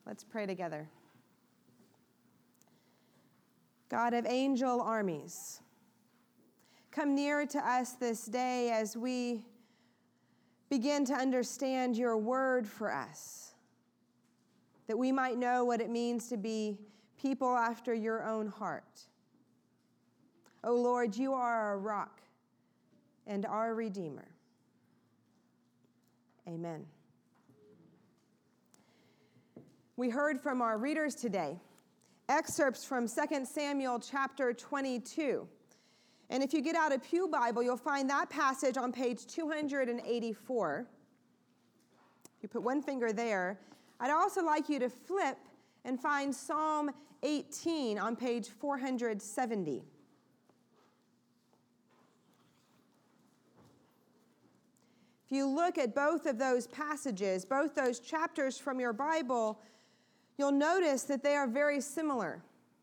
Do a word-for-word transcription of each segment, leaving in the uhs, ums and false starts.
Let's pray together. God of angel armies, come near to us this day as we begin to understand your word for us, that we might know what it means to be people after your own heart. O Lord, you are our rock and our Redeemer. Amen. We heard from our readers today excerpts from Second Samuel chapter twenty-two. And if you get out a pew Bible, you'll find that passage on page two hundred eighty-four. You put one finger there. I'd also like you to flip and find Psalm eighteen on page four hundred seventy. If you look at both of those passages, both those chapters from your Bible, you'll notice that they are very similar.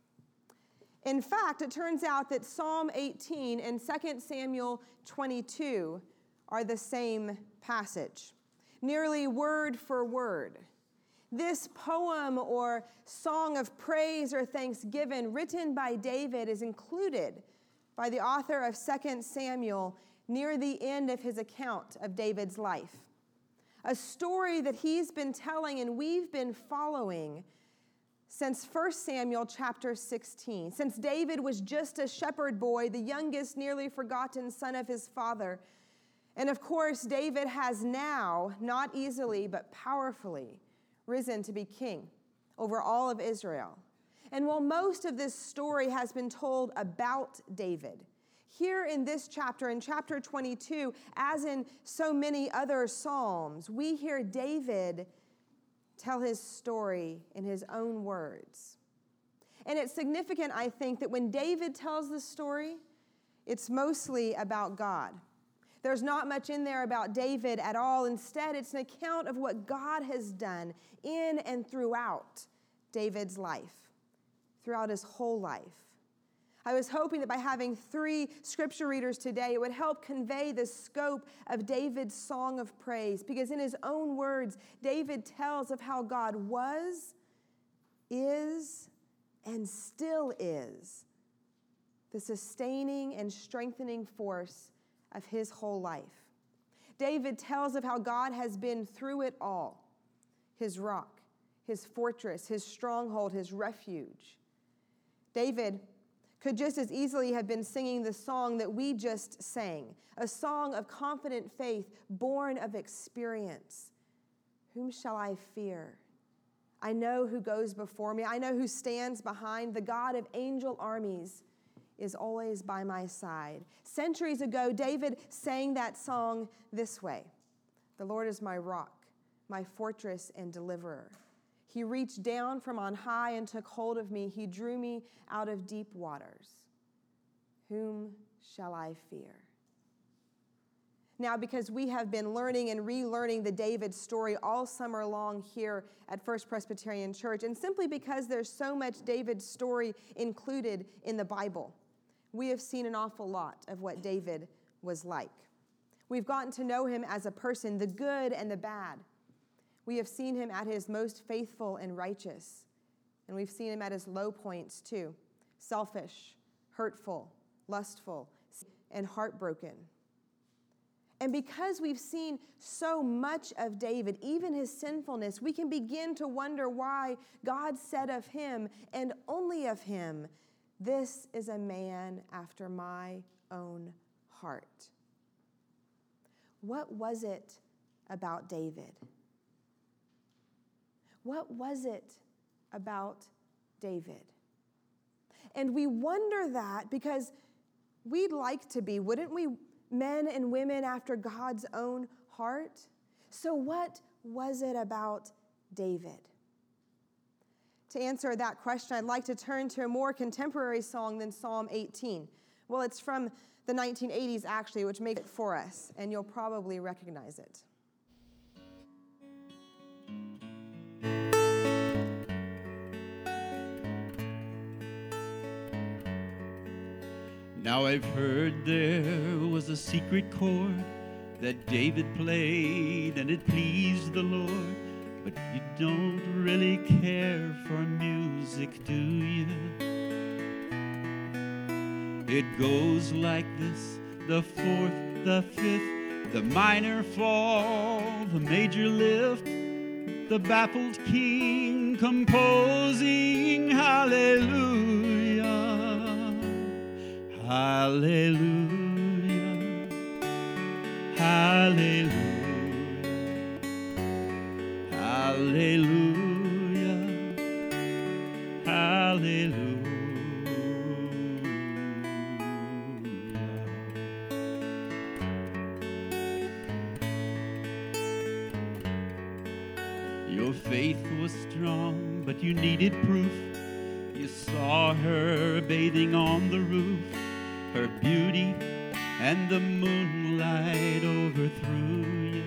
In fact, it turns out that Psalm eighteen and Second Samuel twenty-two are the same passage, nearly word for word. This poem or song of praise or thanksgiving written by David is included by the author of Second Samuel near the end of his account of David's life. A story that he's been telling and we've been following since First Samuel chapter sixteen, since David was just a shepherd boy, the youngest, nearly forgotten son of his father. And of course, David has now, not easily but powerfully, risen to be king over all of Israel. And while most of this story has been told about David, here in this chapter, in chapter twenty-two, as in so many other Psalms, we hear David tell his story in his own words. And it's significant, I think, that when David tells the story, it's mostly about God. There's not much in there about David at all. Instead, it's an account of what God has done in and throughout David's life, throughout his whole life. I was hoping that by having three scripture readers today, it would help convey the scope of David's song of praise, because in his own words, David tells of how God was, is, and still is the sustaining and strengthening force of his whole life. David tells of how God has been through it all, his rock, his fortress, his stronghold, his refuge. David could just as easily have been singing the song that we just sang, a song of confident faith born of experience. Whom shall I fear? I know who goes before me. I know who stands behind. The God of angel armies is always by my side. Centuries ago, David sang that song this way: the Lord is my rock, my fortress and deliverer. He reached down from on high and took hold of me. He drew me out of deep waters. Whom shall I fear? Now, because we have been learning and relearning the David story all summer long here at First Presbyterian Church, and simply because there's so much David story included in the Bible, we have seen an awful lot of what David was like. We've gotten to know him as a person, the good and the bad. We have seen him at his most faithful and righteous, and we've seen him at his low points too: selfish, hurtful, lustful, and heartbroken. And because we've seen so much of David, even his sinfulness, we can begin to wonder why God said of him, and only of him, "This is a man after my own heart." What was it about David? What was it about David? And we wonder that because we'd like to be, wouldn't we, men and women after God's own heart? So what was it about David? To answer that question, I'd like to turn to a more contemporary song than Psalm eighteen. Well, it's from the nineteen eighties, actually, which makes it for us, and you'll probably recognize it. Now I've heard there was a secret chord that David played and it pleased the Lord, but you don't really care for music, do you? It goes like this: the fourth, the fifth, the minor fall, the major lift, the baffled king composing hallelujah, hallelujah, hallelujah, hallelujah, hallelujah. Your faith was strong, but you needed proof. You saw her bathing on the roof. Her beauty and the moonlight overthrew you.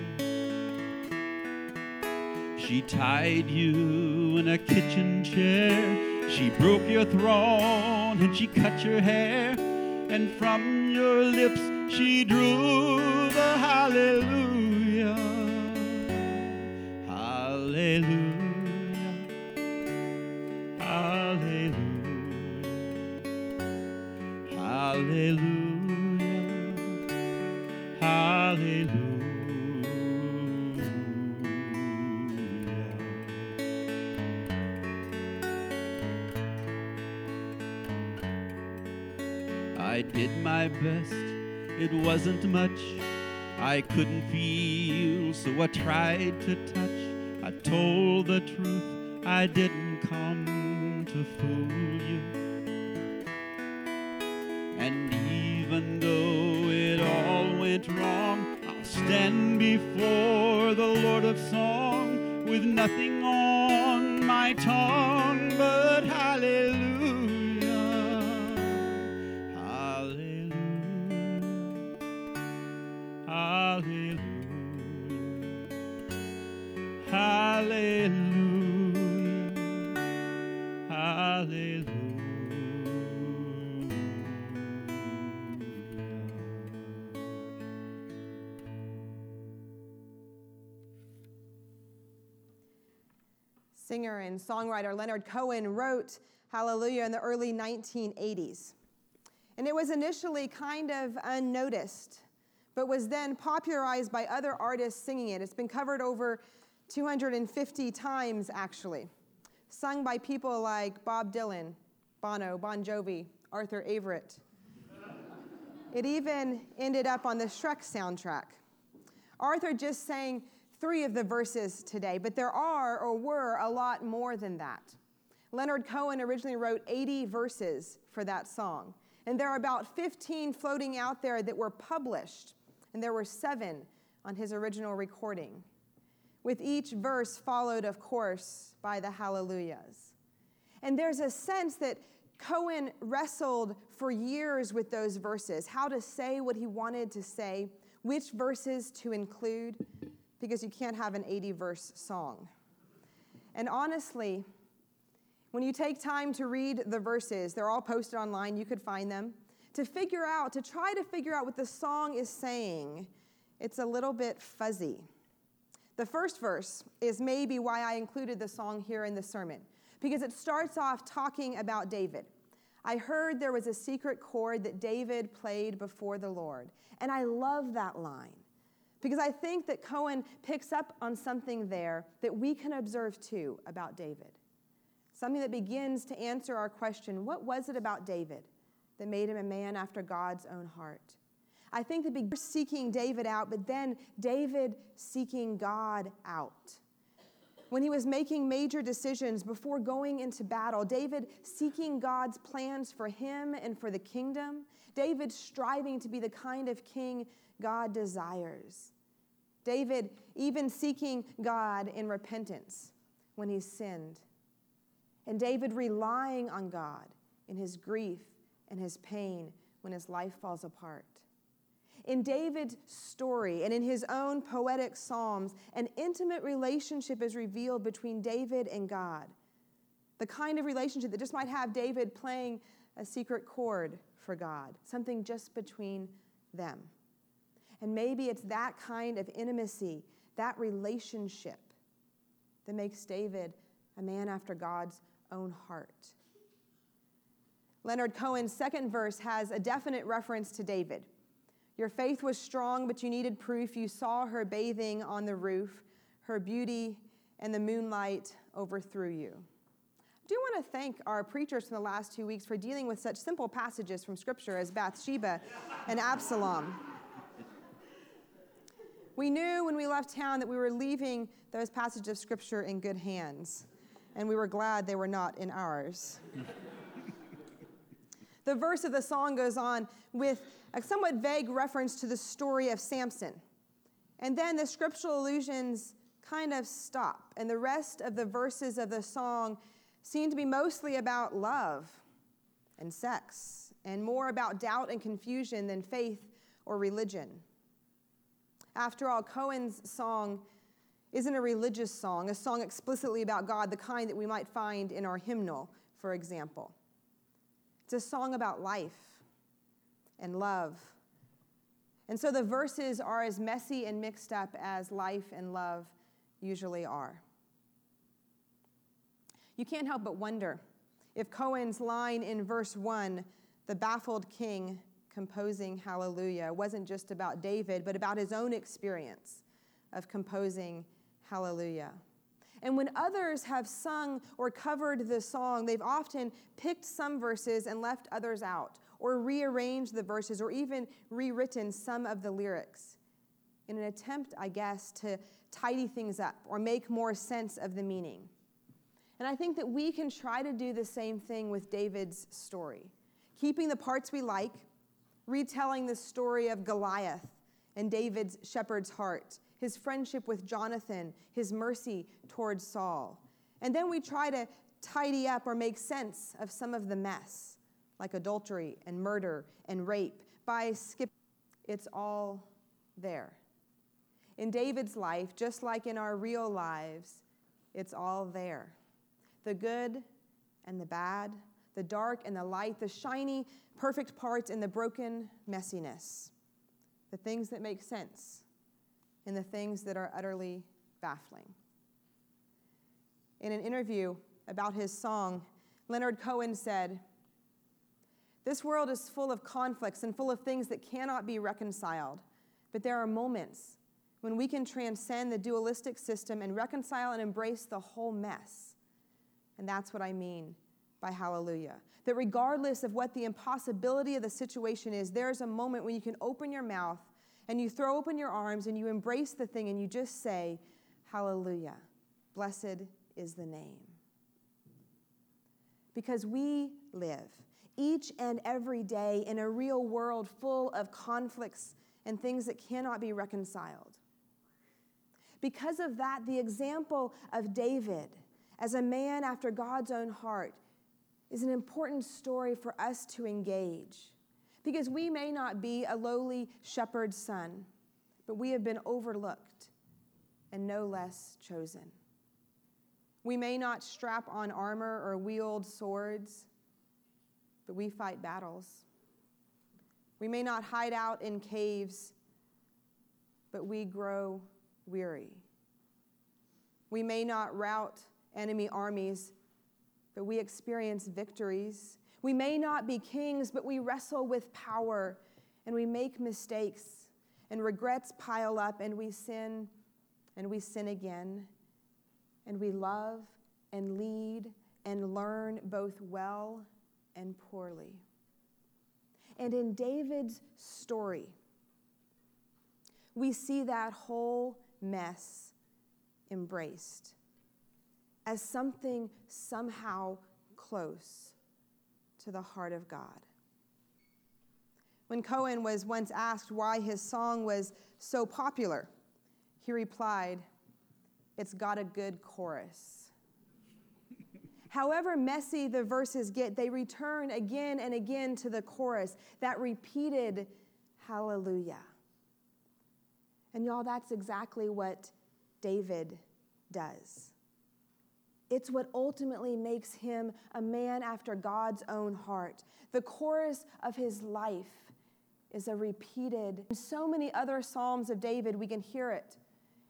She tied you in a kitchen chair. She broke your throne and she cut your hair. And from your lips she drew the hallelujah. Hallelujah, hallelujah, hallelujah, hallelujah. I did my best, it wasn't much. I couldn't feel, so I tried to touch. I told the truth, I didn't come to fool you. And even though it all went wrong, I'll stand before the Lord of Song with nothing on my tongue but hallelujah, hallelujah, hallelujah. Hallelujah, hallelujah. Singer and songwriter Leonard Cohen wrote Hallelujah in the early nineteen eighties. And it was initially kind of unnoticed, but was then popularized by other artists singing it. It's been covered over two hundred fifty times, actually, sung by people like Bob Dylan, Bono, Bon Jovi, Arthur Averett. It even ended up on the Shrek soundtrack. Arthur just sang three of the verses today, but there are or were a lot more than that. Leonard Cohen originally wrote eighty verses for that song, and there are about fifteen floating out there that were published, and there were seven on his original recording, with each verse followed, of course, by the hallelujahs. And there's a sense that Cohen wrestled for years with those verses, how to say what he wanted to say, which verses to include, because you can't have an eighty-verse song. And honestly, when you take time to read the verses, they're all posted online, you could find them, to figure out, to try to figure out what the song is saying, it's a little bit fuzzy. The first verse is maybe why I included the song here in the sermon, because it starts off talking about David. I heard there was a secret chord that David played before the Lord. And I love that line, because I think that Cohen picks up on something there that we can observe too about David. Something that begins to answer our question, what was it about David that made him a man after God's own heart? I think that begins seeking David out, but then David seeking God out. When he was making major decisions before going into battle, David seeking God's plans for him and for the kingdom, David striving to be the kind of king God desires. David even seeking God in repentance when he sinned. And David relying on God in his grief and his pain when his life falls apart. In David's story and in his own poetic psalms, an intimate relationship is revealed between David and God. The kind of relationship that just might have David playing a secret chord for God, something just between them. And maybe it's that kind of intimacy, that relationship, that makes David a man after God's own heart. Leonard Cohen's second verse has a definite reference to David. Your faith was strong, but you needed proof. You saw her bathing on the roof. Her beauty and the moonlight overthrew you. I do want to thank our preachers from the last two weeks for dealing with such simple passages from Scripture as Bathsheba and Absalom. We knew when we left town that we were leaving those passages of Scripture in good hands, and we were glad they were not in ours. The verse of the song goes on with a somewhat vague reference to the story of Samson. And then the scriptural allusions kind of stop, and the rest of the verses of the song seem to be mostly about love and sex, and more about doubt and confusion than faith or religion. After all, Cohen's song isn't a religious song, a song explicitly about God, the kind that we might find in our hymnal, for example. It's a song about life and love. And so the verses are as messy and mixed up as life and love usually are. You can't help but wonder if Cohen's line in verse one, the baffled king composing hallelujah, wasn't just about David, but about his own experience of composing hallelujah. And when others have sung or covered the song, they've often picked some verses and left others out, or rearranged the verses, or even rewritten some of the lyrics in an attempt, I guess, to tidy things up or make more sense of the meaning. And I think that we can try to do the same thing with David's story, keeping the parts we like, retelling the story of Goliath and David's shepherd's heart, his friendship with Jonathan, his mercy towards Saul. And then we try to tidy up or make sense of some of the mess, like adultery and murder and rape, by skipping. It's all there. In David's life, just like in our real lives, it's all there. The good and the bad, the dark and the light, the shiny, perfect parts and the broken messiness, the things that make sense and the things that are utterly baffling. In an interview about his song, Leonard Cohen said, "This world is full of conflicts and full of things that cannot be reconciled, but there are moments when we can transcend the dualistic system and reconcile and embrace the whole mess." And that's what I mean by hallelujah. That regardless of what the impossibility of the situation is, there's a moment when you can open your mouth and you throw open your arms and you embrace the thing and you just say, hallelujah, blessed is the name. Because we live each and every day in a real world full of conflicts and things that cannot be reconciled. Because of that, the example of David as a man after God's own heart is an important story for us to engage. Because we may not be a lowly shepherd's son, but we have been overlooked and no less chosen. We may not strap on armor or wield swords, but we fight battles. We may not hide out in caves, but we grow weary. We may not rout enemy armies, but we experience victories. We may not be kings, but we wrestle with power, and we make mistakes, and regrets pile up, and we sin, and we sin again, and we love and lead and learn both well and poorly. And in David's story, we see that whole mess embraced as something somehow close to the heart of God. When Cohen was once asked why his song was so popular, he replied, "It's got a good chorus." However messy the verses get, they return again and again to the chorus, that repeated hallelujah. And y'all, that's exactly what David does. It's what ultimately makes him a man after God's own heart. The chorus of his life is a repeated. In so many other Psalms of David, we can hear it.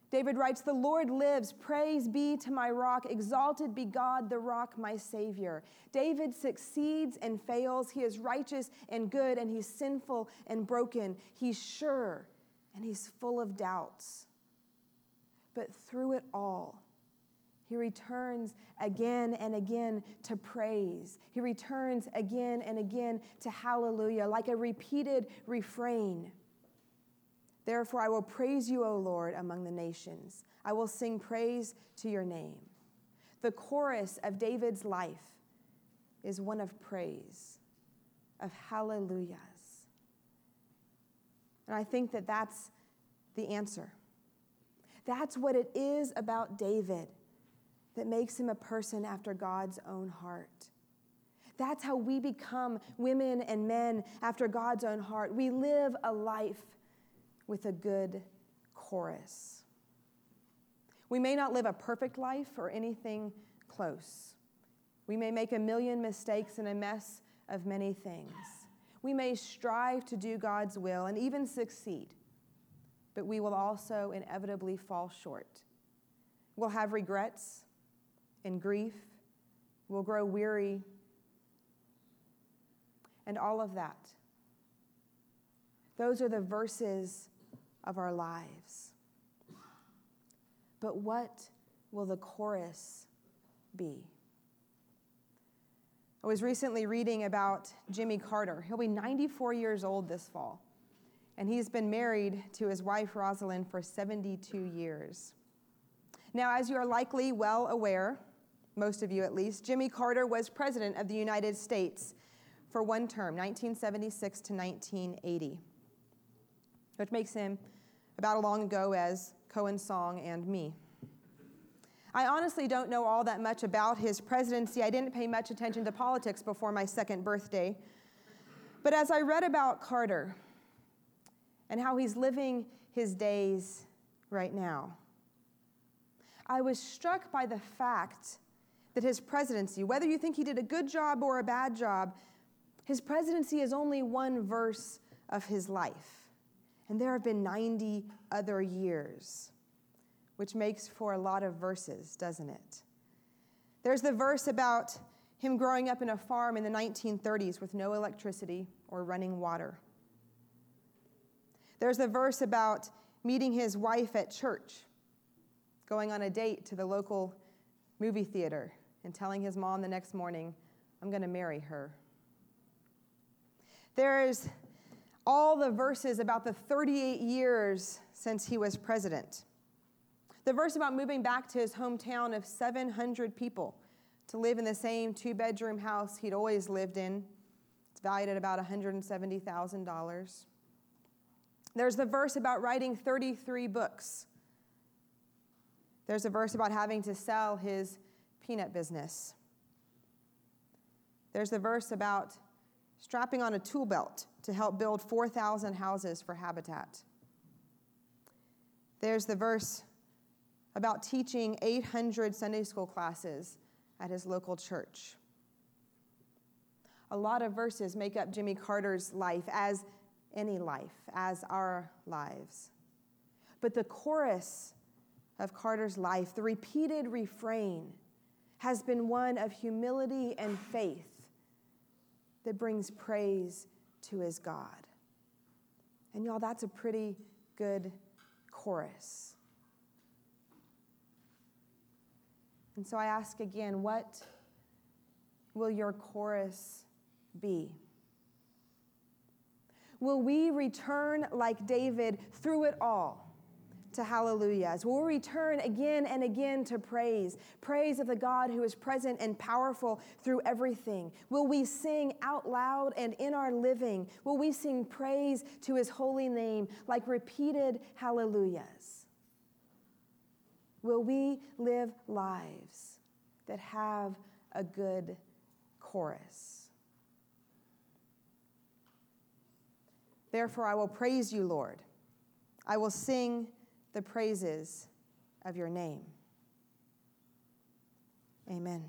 David writes, "The Lord lives. Praise be to my rock. Exalted be God, the rock, my Savior." David succeeds and fails. He is righteous and good, and he's sinful and broken. He's sure, and he's full of doubts. But through it all, he returns again and again to praise. He returns again and again to hallelujah, like a repeated refrain. "Therefore, I will praise you, O Lord, among the nations. I will sing praise to your name." The chorus of David's life is one of praise, of hallelujahs. And I think that that's the answer. That's what it is about David that makes him a person after God's own heart. That's how we become women and men after God's own heart. We live a life with a good chorus. We may not live a perfect life or anything close. We may make a million mistakes and a mess of many things. We may strive to do God's will and even succeed, but we will also inevitably fall short. We'll have regrets and grief. We'll grow weary, and all of that. Those are the verses of our lives. But what will the chorus be? I was recently reading about Jimmy Carter. He'll be ninety-four years old this fall, and he's been married to his wife, Rosalind, for seventy-two years. Now, as you are likely well aware, most of you at least, Jimmy Carter was president of the United States for one term, nineteen seventy-six to nineteen eighty, which makes him about as long ago as Cohen's song and me. I honestly don't know all that much about his presidency. I didn't pay much attention to politics before my second birthday. But as I read about Carter and how he's living his days right now, I was struck by the fact that his presidency, whether you think he did a good job or a bad job, his presidency is only one verse of his life. And there have been ninety other years, which makes for a lot of verses, doesn't it? There's the verse about him growing up in a farm in the nineteen thirties with no electricity or running water. There's the verse about meeting his wife at church, going on a date to the local movie theater, and telling his mom the next morning, "I'm going to marry her." There's all the verses about the thirty-eight years since he was president. The verse about moving back to his hometown of seven hundred people to live in the same two-bedroom house he'd always lived in. It's valued at about one hundred seventy thousand dollars. There's the verse about writing thirty-three books. There's a verse about having to sell his peanut business. There's the verse about strapping on a tool belt to help build four thousand houses for Habitat. There's the verse about teaching eight hundred Sunday school classes at his local church. A lot of verses make up Jimmy Carter's life, as any life, as our lives. But the chorus of Carter's life, the repeated refrain, has been one of humility and faith that brings praise to his God. And y'all, that's a pretty good chorus. And so I ask again, what will your chorus be? Will we return like David through it all to hallelujahs? Will we return again and again to praise? Praise of the God who is present and powerful through everything. Will we sing out loud and in our living? Will we sing praise to his holy name like repeated hallelujahs? Will we live lives that have a good chorus? Therefore, I will praise you, Lord. I will sing the praises of your name. Amen.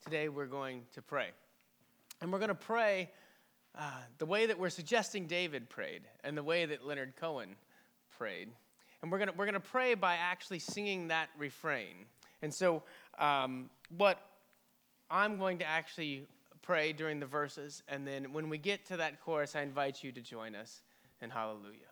today we're going to pray. And we're going to pray uh, the way that we're suggesting David prayed and the way that Leonard Cohen prayed. And we're going to we're going to pray by actually singing that refrain. And so um, what I'm going to actually pray during the verses, and then when we get to that chorus, I invite you to join us in hallelujah.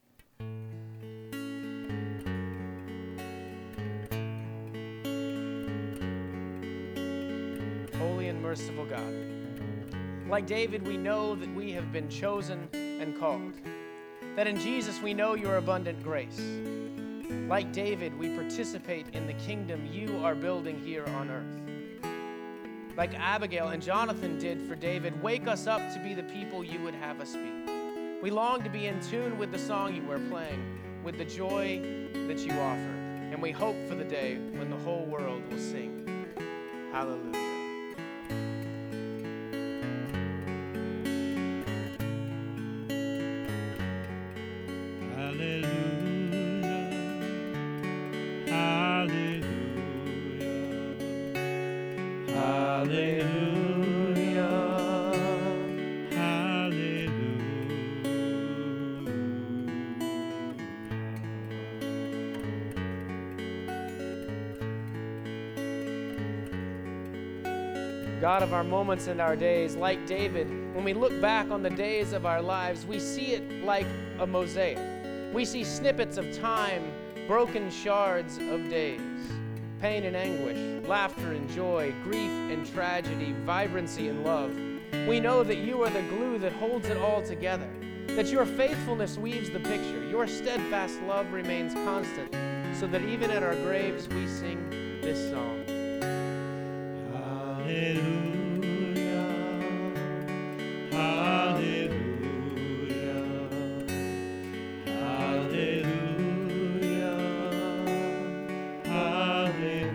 Holy and merciful God, like David, we know that we have been chosen and called, that in Jesus we know your abundant grace. Like David, we participate in the kingdom you are building here on earth. Like Abigail and Jonathan did for David, wake us up to be the people you would have us be. We long to be in tune with the song you are playing, with the joy that you offer, and we hope for the day when the whole world will sing hallelujah. God of our moments and our days, like David, when we look back on the days of our lives, we see it like a mosaic. We see snippets of time, broken shards of days, pain and anguish, laughter and joy, grief and tragedy, vibrancy and love. We know that you are the glue that holds it all together, that your faithfulness weaves the picture, your steadfast love remains constant, so that even at our graves we sing this song. Hallelujah, hallelujah, hallelujah, hallelujah.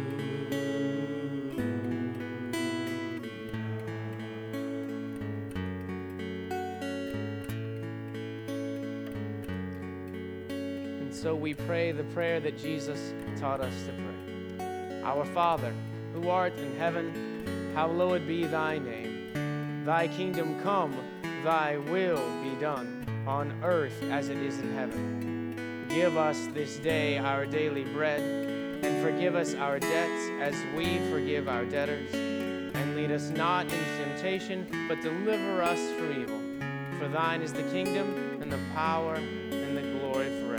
And so we pray the prayer that Jesus taught us to pray. Our Father, who art in heaven, hallowed be thy name. Thy kingdom come, thy will be done, on earth as it is in heaven. Give us this day our daily bread, and forgive us our debts as we forgive our debtors. And lead us not into temptation, but deliver us from evil. For thine is the kingdom, and the power, and the glory forever.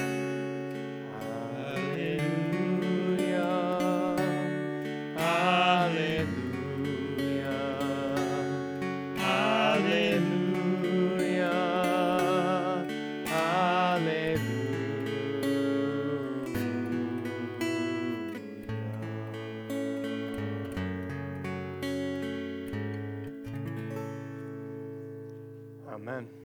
Amen.